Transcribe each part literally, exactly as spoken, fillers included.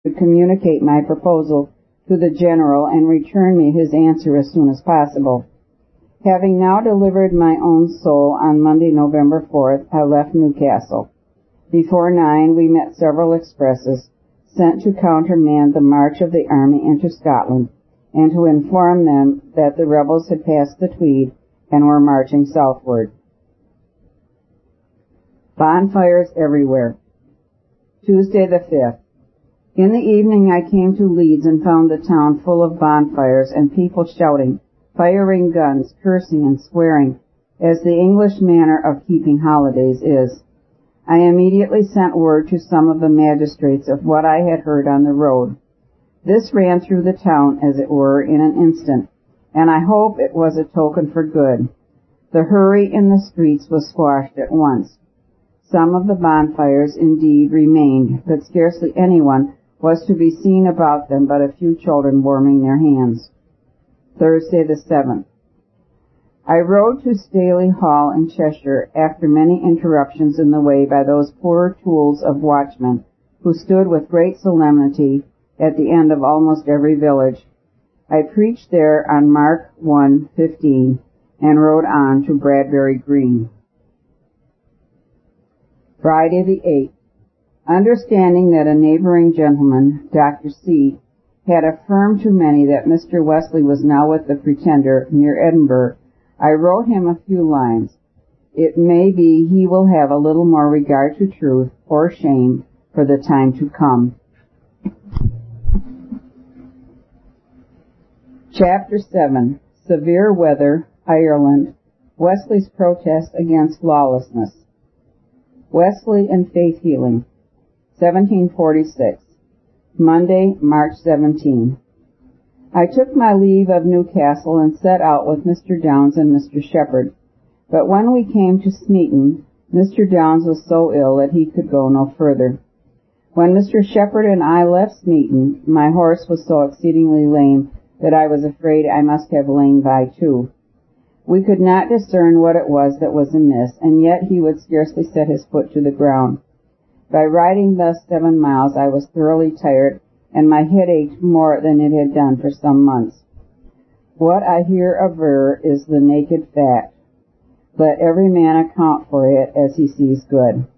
to communicate my proposal to the General and return me his answer as soon as possible. Having now delivered my own soul on Monday, November fourth, I left Newcastle. Before nine, we met several expresses sent to countermand the march of the army into Scotland and to inform them that the rebels had passed the Tweed and were marching southward. Bonfires everywhere. Tuesday the fifth. In the evening I came to Leeds and found the town full of bonfires and people shouting, firing guns, cursing and swearing, as the English manner of keeping holidays is. I immediately sent word to some of the magistrates of what I had heard on the road. This ran through the town, as it were, in an instant, and I hope it was a token for good. The hurry in the streets was squashed at once. Some of the bonfires indeed remained, but scarcely anyone was to be seen about them but a few children warming their hands. Thursday the seventh. I rode to Staley Hall in Cheshire after many interruptions in the way by those poor tools of watchmen who stood with great solemnity at the end of almost every village. I preached there on Mark one fifteen and rode on to Bradbury Green. Friday the eighth. Understanding that a neighboring gentleman, Doctor C., had affirmed to many that Mister Wesley was now with the Pretender near Edinburgh, I wrote him a few lines. It may be he will have a little more regard to truth or shame for the time to come. Chapter seven. Severe Weather, Ireland. Wesley's Protest Against Lawlessness. Wesley and Faith Healing. seventeen forty-six. Monday, March seventeenth. I took my leave of Newcastle and set out with Mister Downs and Mister Shepherd, but when we came to Smeaton, Mister Downs was so ill that he could go no further. When Mister Shepherd and I left Smeaton, my horse was so exceedingly lame that I was afraid I must have lain by too. We could not discern what it was that was amiss, and yet he would scarcely set his foot to the ground. By riding thus seven miles, I was thoroughly tired, and my head ached more than it had done for some months. What I here aver is the naked fact. Let every man account for it as he sees good.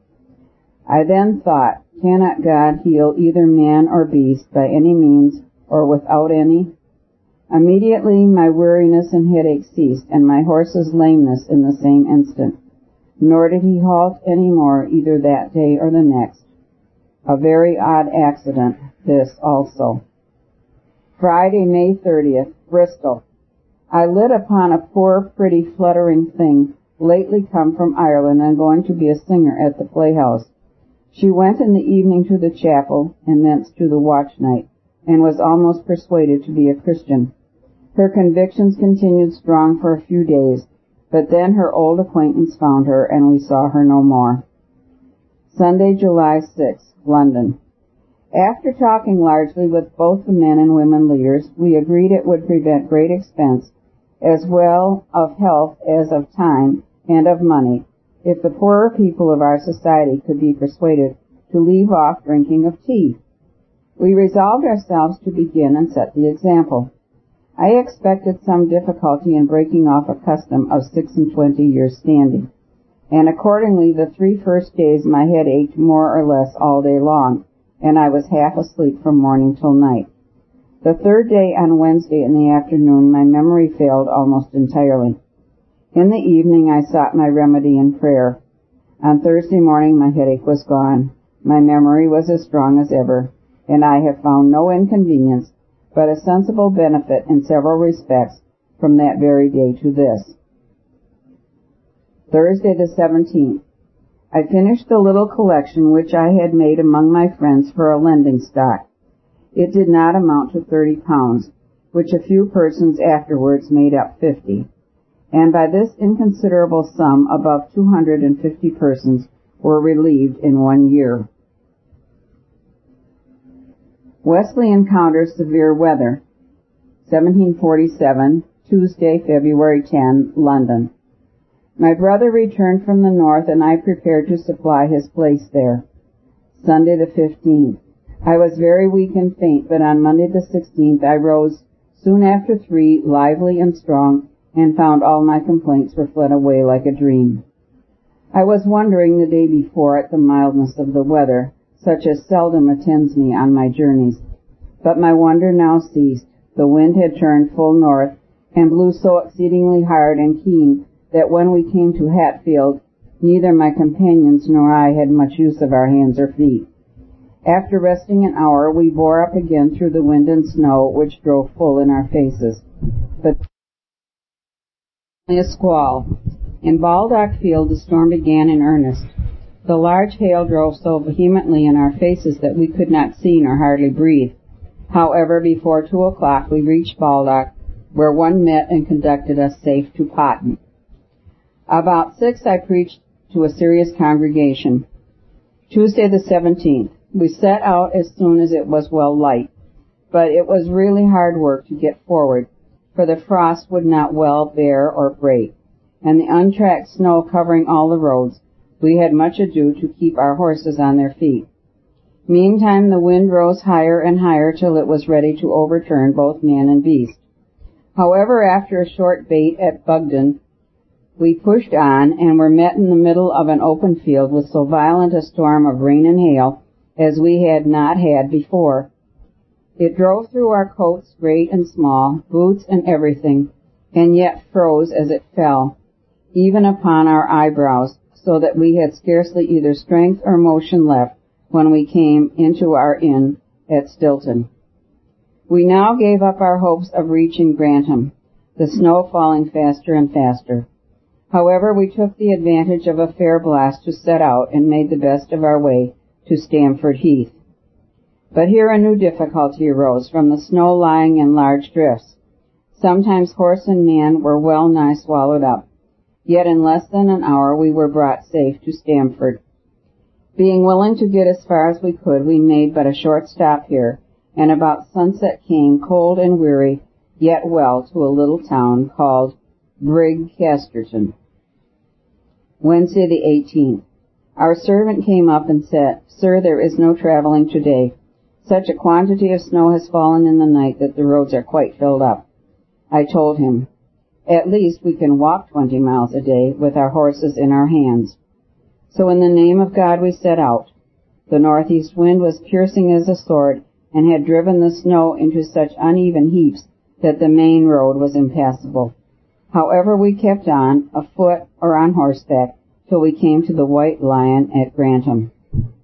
I then thought, cannot God heal either man or beast by any means or without any? Immediately my weariness and headache ceased, and my horse's lameness in the same instant. Nor did he halt any more either that day or the next. A very odd accident, this also. Friday, May thirtieth, Bristol. I lit upon a poor, pretty, fluttering thing, lately come from Ireland and going to be a singer at the playhouse. She went in the evening to the chapel, and thence to the watch night, and was almost persuaded to be a Christian. Her convictions continued strong for a few days, but then her old acquaintance found her, and we saw her no more. Sunday, July sixth, London. After talking largely with both the men and women leaders, we agreed it would prevent great expense, as well of health as of time and of money, if the poorer people of our society could be persuaded to leave off drinking of tea. We resolved ourselves to begin and set the example. I expected some difficulty in breaking off a custom of six and twenty years standing, and accordingly the three first days my head ached more or less all day long, and I was half asleep from morning till night. The third day, on Wednesday in the afternoon, my memory failed almost entirely. In the evening I sought my remedy in prayer. On Thursday morning my headache was gone. My memory was as strong as ever, and I have found no inconvenience, but a sensible benefit in several respects from that very day to this. Thursday the seventeenth. I finished the little collection which I had made among my friends for a lending stock. It did not amount to thirty pounds, which a few persons afterwards made up fifty, and by this inconsiderable sum above two hundred and fifty persons were relieved in one year. Wesley encounters severe weather. seventeen forty-seven, Tuesday, February tenth, London. My brother returned from the north, and I prepared to supply his place there. Sunday the fifteenth. I was very weak and faint, but on Monday the sixteenth I rose soon after three, lively and strong, and found all my complaints were fled away like a dream. I was wondering the day before at the mildness of the weather, such as seldom attends me on my journeys. But my wonder now ceased. The wind had turned full north, and blew so exceedingly hard and keen that when we came to Hatfield, neither my companions nor I had much use of our hands or feet. After resting an hour, we bore up again through the wind and snow, which drove full in our faces. But a squall. In Baldock Field the storm began in earnest. The large hail drove so vehemently in our faces that we could not see nor hardly breathe. However, before two o'clock we reached Baldock, where one met and conducted us safe to Potton. About six I preached to a serious congregation. Tuesday the seventeenth. We set out as soon as it was well light, but it was really hard work to get forward, for the frost would not well bear or break, and the untracked snow covering all the roads, we had much ado to keep our horses on their feet. Meantime the wind rose higher and higher till it was ready to overturn both man and beast. However, after a short bait at Bugden, we pushed on and were met in the middle of an open field with so violent a storm of rain and hail as we had not had before. It drove through our coats, great and small, boots and everything, and yet froze as it fell, even upon our eyebrows, so that we had scarcely either strength or motion left when we came into our inn at Stilton. We now gave up our hopes of reaching Grantham, the snow falling faster and faster. However, we took the advantage of a fair blast to set out and made the best of our way to Stamford Heath. But here a new difficulty arose from the snow lying in large drifts. Sometimes horse and man were well nigh swallowed up. Yet in less than an hour we were brought safe to Stamford. Being willing to get as far as we could, we made but a short stop here, and about sunset came, cold and weary, yet well, to a little town called Brigcasterton. Wednesday the eighteenth. Our servant came up and said, "Sir, there is no traveling today. Such a quantity of snow has fallen in the night that the roads are quite filled up." I told him, "At least we can walk twenty miles a day with our horses in our hands." So in the name of God we set out. The northeast wind was piercing as a sword, and had driven the snow into such uneven heaps that the main road was impassable. However, we kept on, afoot or on horseback, till we came to the White Lion at Grantham.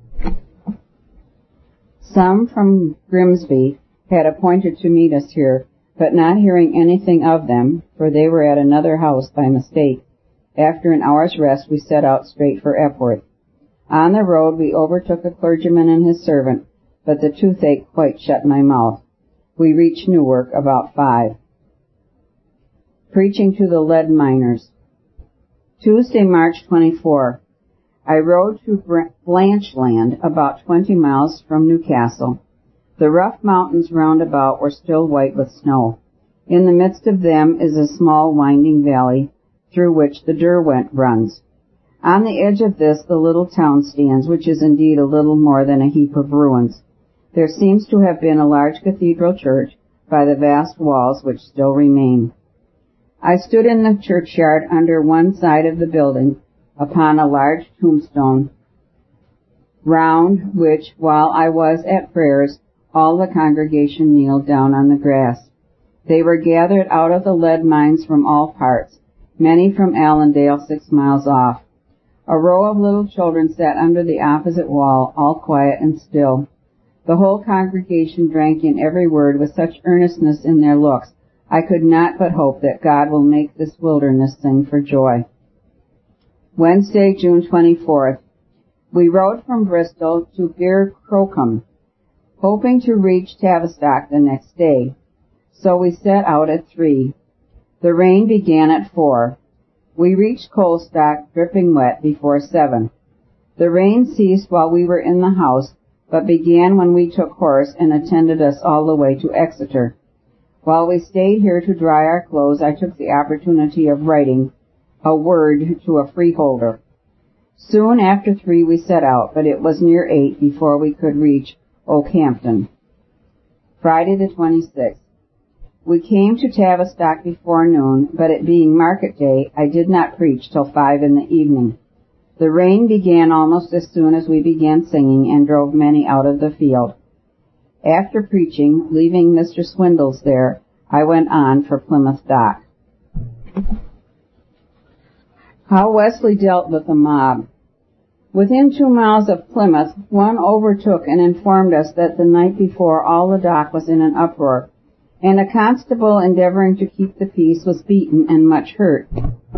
Some from Grimsby had appointed to meet us here, but not hearing anything of them, for they were at another house by mistake, after an hour's rest we set out straight for Epworth. On the road we overtook a clergyman and his servant, but the toothache quite shut my mouth. We reached Newark about five. Preaching to the lead miners. Tuesday, March twenty-fourth. I rode to Blanchland, about twenty miles from Newcastle. The rough mountains round about were still white with snow. In the midst of them is a small winding valley, through which the Derwent runs. On the edge of this the little town stands, which is indeed a little more than a heap of ruins. There seems to have been a large cathedral church by the vast walls which still remain. I stood in the churchyard under one side of the building, upon a large tombstone, round which, while I was at prayers, all the congregation kneeled down on the grass. They were gathered out of the lead mines from all parts, many from Allendale, six miles off. A row of little children sat under the opposite wall, all quiet and still. The whole congregation drank in every word with such earnestness in their looks, I could not but hope that God will make this wilderness sing for joy. Wednesday, June twenty-fourth. We rode from Bristol to Bir Crocombe, hoping to reach Tavistock the next day. So we set out at three. The rain began at four. We reached Colstock, dripping wet, before seven. The rain ceased while we were in the house, but began when we took horse and attended us all the way to Exeter. While we stayed here to dry our clothes, I took the opportunity of writing a word to a freeholder. Soon after three we set out, but it was near eight before we could reach Oakhampton. Friday the twenty-sixth. We came to Tavistock before noon, but it being market day, I did not preach till five in the evening. The rain began almost as soon as we began singing and drove many out of the field. After preaching, leaving Mister Swindles there, I went on for Plymouth Dock. How Wesley dealt with the mob. Within two miles of Plymouth, one overtook and informed us that the night before all the dock was in an uproar, and a constable endeavoring to keep the peace was beaten and much hurt.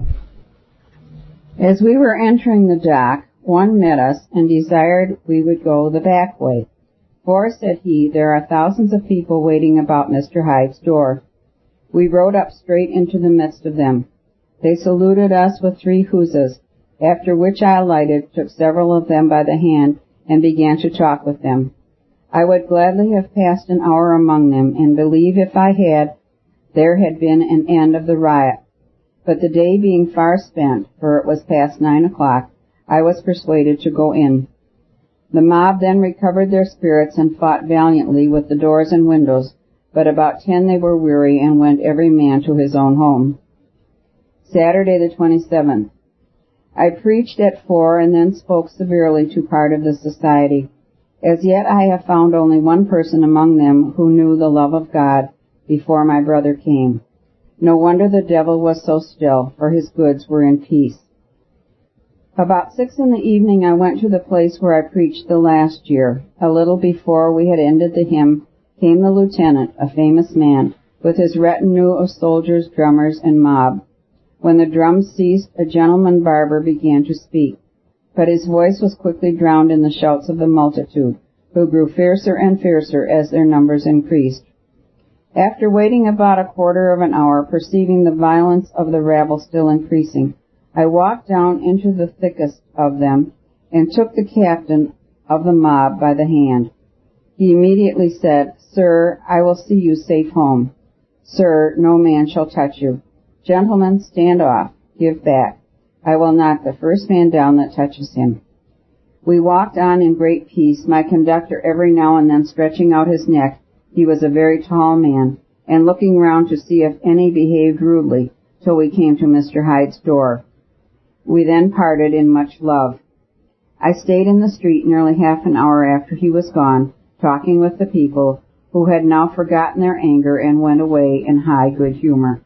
As we were entering the dock, one met us and desired we would go the back way. For, said he, there are thousands of people waiting about Mister Hyde's door. We rode up straight into the midst of them. They saluted us with three huzzas, after which I alighted, took several of them by the hand, and began to talk with them. I would gladly have passed an hour among them, and believe if I had, there had been an end of the riot. But the day being far spent, for it was past nine o'clock, I was persuaded to go in. The mob then recovered their spirits and fought valiantly with the doors and windows, but about ten they were weary and went every man to his own home. Saturday the twenty-seventh. I preached at four and then spoke severely to part of the society. As yet I have found only one person among them who knew the love of God before my brother came. No wonder the devil was so still, for his goods were in peace. About six in the evening I went to the place where I preached the last year. A little before we had ended the hymn came the lieutenant, a famous man, with his retinue of soldiers, drummers, and mob. When the drums ceased, a gentleman barber began to speak, but his voice was quickly drowned in the shouts of the multitude, who grew fiercer and fiercer as their numbers increased. After waiting about a quarter of an hour, perceiving the violence of the rabble still increasing, I walked down into the thickest of them and took the captain of the mob by the hand. He immediately said, "Sir, I will see you safe home. Sir, no man shall touch you. Gentlemen, stand off. Give back. I will knock the first man down that touches him." We walked on in great peace, my conductor every now and then stretching out his neck. He was a very tall man, and looking round to see if any behaved rudely, till we came to Mister Hyde's door. We then parted in much love. I stayed in the street nearly half an hour after he was gone, talking with the people, who had now forgotten their anger and went away in high good humor.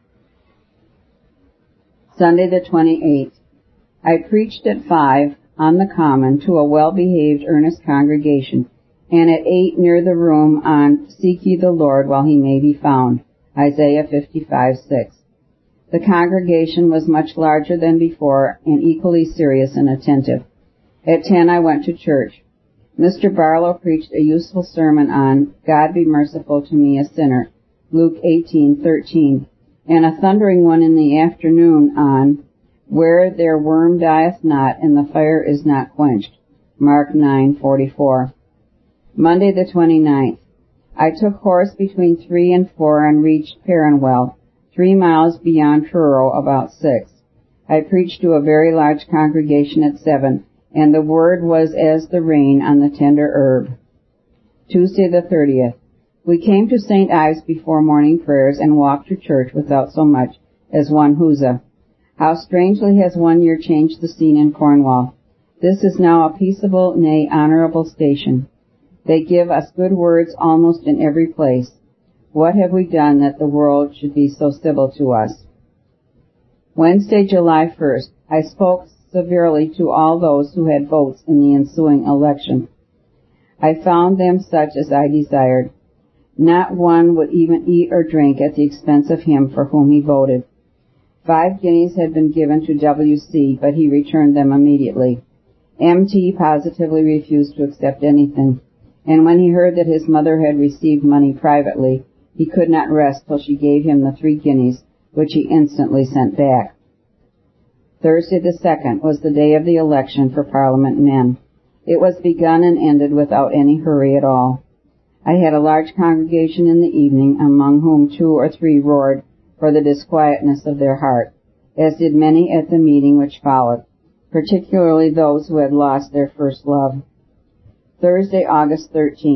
Sunday the twenty-eighth. I preached at five on the common to a well-behaved, earnest congregation, and at eight near the room on Seek Ye the Lord While He May Be Found, Isaiah fifty-five six. The congregation was much larger than before and equally serious and attentive. At ten I went to church. Mister Barlow preached a useful sermon on God be merciful to me a sinner, Luke eighteen thirteen, and a thundering one in the afternoon on Where their worm dieth not and the fire is not quenched, Mark nine forty-four. Monday the twenty-ninth. I took horse between three and four and reached Perranwell, three miles beyond Truro, about six. I preached to a very large congregation at seven, and the word was as the rain on the tender herb. Tuesday the thirtieth. We came to Saint Ives before morning prayers and walked to church without so much as one huzzah. How strangely has one year changed the scene in Cornwall. This is now a peaceable, nay, honorable station. They give us good words almost in every place. What have we done that the world should be so civil to us? Wednesday, July first. I spoke severely to all those who had votes in the ensuing election. I found them such as I desired. Not one would even eat or drink at the expense of him for whom he voted. Five guineas had been given to W C, but he returned them immediately. M T positively refused to accept anything, and when he heard that his mother had received money privately, he could not rest till she gave him the three guineas, which he instantly sent back. Thursday the second was the day of the election for Parliament men. It was begun and ended without any hurry at all. I had a large congregation in the evening, among whom two or three roared for the disquietness of their heart, as did many at the meeting which followed, particularly those who had lost their first love. Thursday, August thirteenth.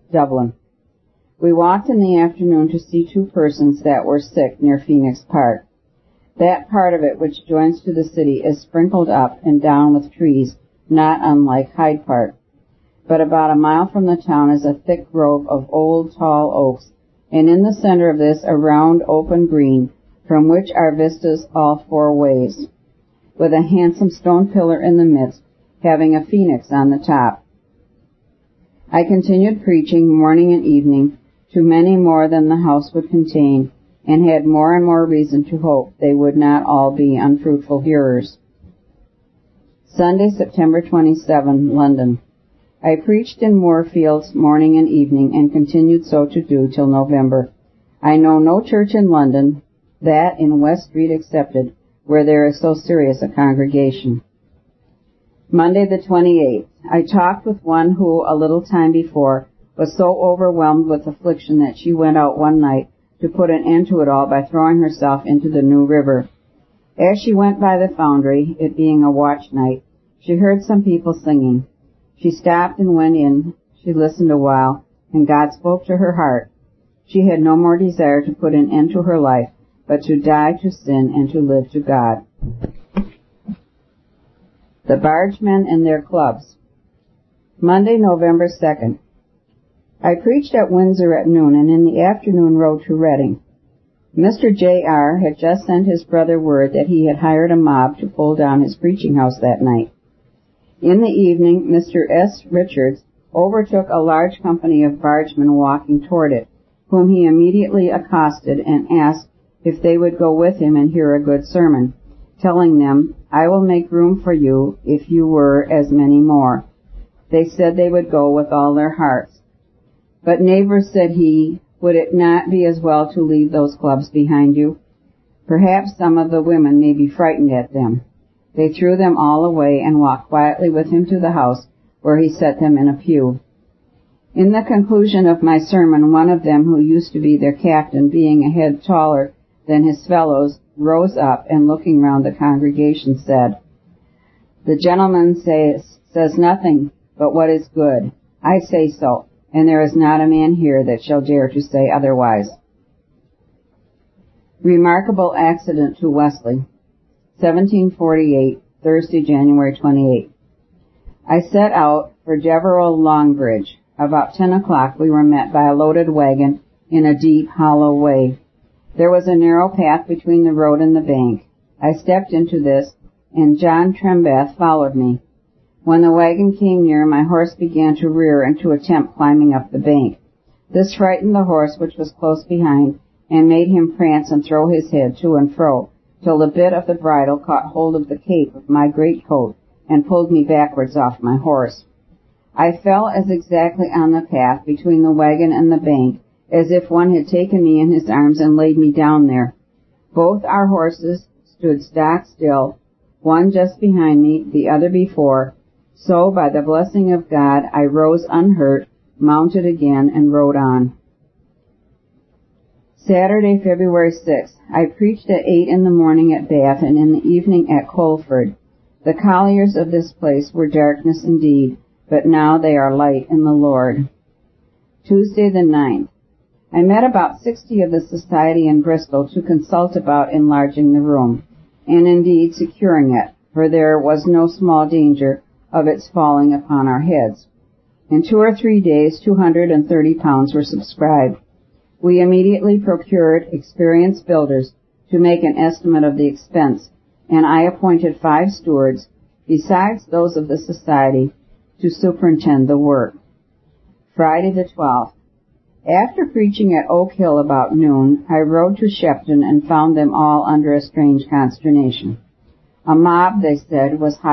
Dublin. We walked in the afternoon to see two persons that were sick near Phoenix Park. That part of it which joins to the city is sprinkled up and down with trees, not unlike Hyde Park. But about a mile from the town is a thick grove of old, tall oaks, and in the center of this a round, open green, from which are vistas all four ways, with a handsome stone pillar in the midst, having a phoenix on the top. I continued preaching morning and evening to many more than the house would contain, and had more and more reason to hope they would not all be unfruitful hearers. Sunday, September twenty-seventh, London. I preached in Moorfields morning and evening, and continued so to do till November. I know no church in London, that in West Street excepted, where there is so serious a congregation. Monday the twenty-eighth. I talked with one who, a little time before, was so overwhelmed with affliction that she went out one night to put an end to it all by throwing herself into the New River. As she went by the foundry, it being a watch night, she heard some people singing. She stopped and went in. She listened a while, and God spoke to her heart. She had no more desire to put an end to her life, but to die to sin and to live to God. The Bargemen and their clubs. Monday, November second. I preached at Windsor at noon, and in the afternoon rode to Reading. Mister J R had just sent his brother word that he had hired a mob to pull down his preaching house that night. In the evening, Mister S. Richards overtook a large company of bargemen walking toward it, whom he immediately accosted and asked if they would go with him and hear a good sermon, telling them, "I will make room for you if you were as many more." They said they would go with all their hearts. "But neighbors," said he, "would it not be as well to leave those clubs behind you? Perhaps some of the women may be frightened at them." They threw them all away and walked quietly with him to the house, where he set them in a pew. In the conclusion of my sermon, one of them, who used to be their captain, being a head taller than his fellows, rose up and, looking round the congregation, said, "The gentleman says, says nothing but what is good. I say so, and there is not a man here that shall dare to say otherwise." Remarkable accident to Wesley. seventeen forty-eight, Thursday, January twenty-eighth. I set out for Devereux Longbridge. About ten o'clock we were met by a loaded wagon in a deep, hollow way. There was a narrow path between the road and the bank. I stepped into this, and John Trembath followed me. When the wagon came near, my horse began to rear and to attempt climbing up the bank. This frightened the horse, which was close behind, and made him prance and throw his head to and fro, till the bit of the bridle caught hold of the cape of my greatcoat and pulled me backwards off my horse. I fell as exactly on the path between the wagon and the bank as if one had taken me in his arms and laid me down there. Both our horses stood stock still, one just behind me, the other before. So, by the blessing of God, I rose unhurt, mounted again, and rode on. Saturday, February sixth. I preached at eight in the morning at Bath and in the evening at Colford. The colliers of this place were darkness indeed, but now they are light in the Lord. Tuesday the ninth. I met about sixty of the society in Bristol to consult about enlarging the room, and indeed securing it, for there was no small danger of its falling upon our heads. In two or three days, two hundred and thirty pounds were subscribed. We immediately procured experienced builders to make an estimate of the expense, and I appointed five stewards, besides those of the society, to superintend the work. Friday the twelfth. After preaching at Oak Hill about noon, I rode to Shepton and found them all under a strange consternation. A mob, they said, was